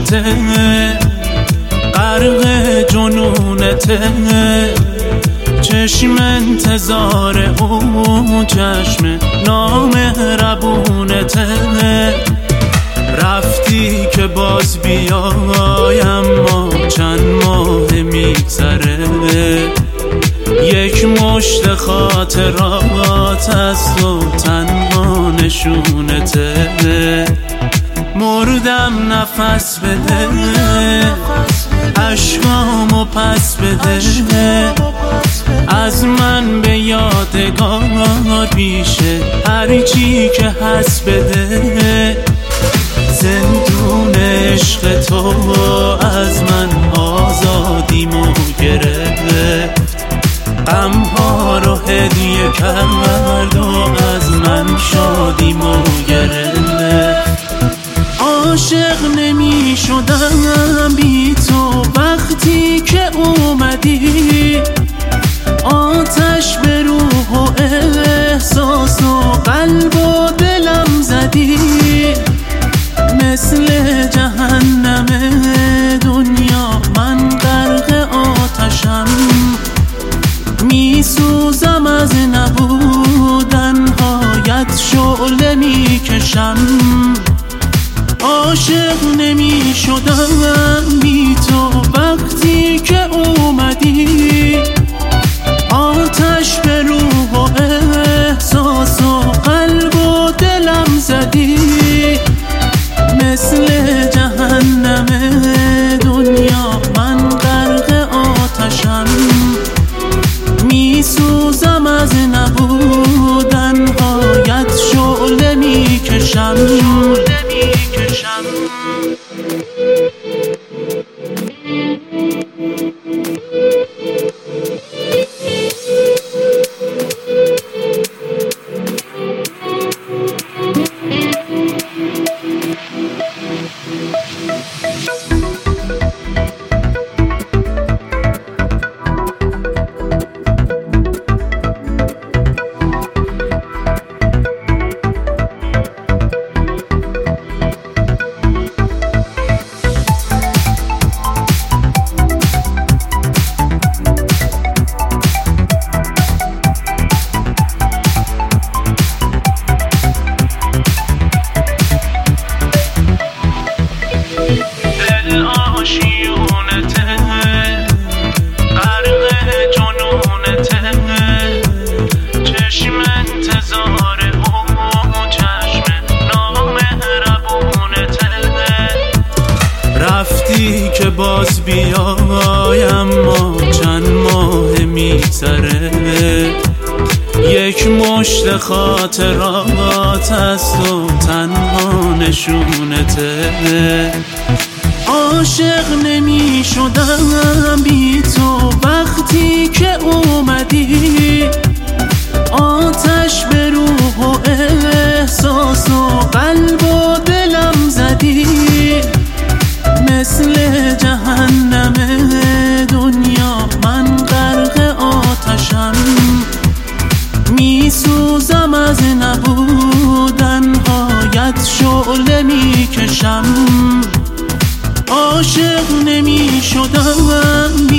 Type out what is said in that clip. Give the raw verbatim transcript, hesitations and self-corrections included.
نشونته، غرق جنونته، چشم انتظار اون چشم نامهربونته. رفتی که باز بیایم ما چند ماه میگذره، یک مشت خاطرات از تو تنها نشونته. مردم نفس بده، عشقامو پس بده، از من به یادگار بیشه هرچی که هست بده. زندون عشق تو از من آزادیمو گرفت، غمها رو هدیه کرد و از من شادیمو گرفت. عاشق نمی شدم بی تو وقتی که اومدی، آتش به روح و احساس و قلب و دلم زدی. مثل جهنم دنیا من غرق آتشم، میسوزم از نبودن هایت شعله میکشم. عاشق نمی شدم بی تو وقتی که اومدی، آتش به روح و احساس و قلب و دلم زدی. مثل جهنم دنیا من غرق آتشم، میسوزم از نبودن هایت شعله میکشم. رفتی که باز بیایم ما چند ماه میگذره، یک مشت خاطرات از تو تنها نشونته. عاشق نمی شدم بی تو وقتی که اومدی، آتش به روح و احساس و قلب و دلم زدی. مثل جهنم دنیا من غرق آتشم، میسوزم از نبودن هایت شعله میکشم. عاشق نمی شدم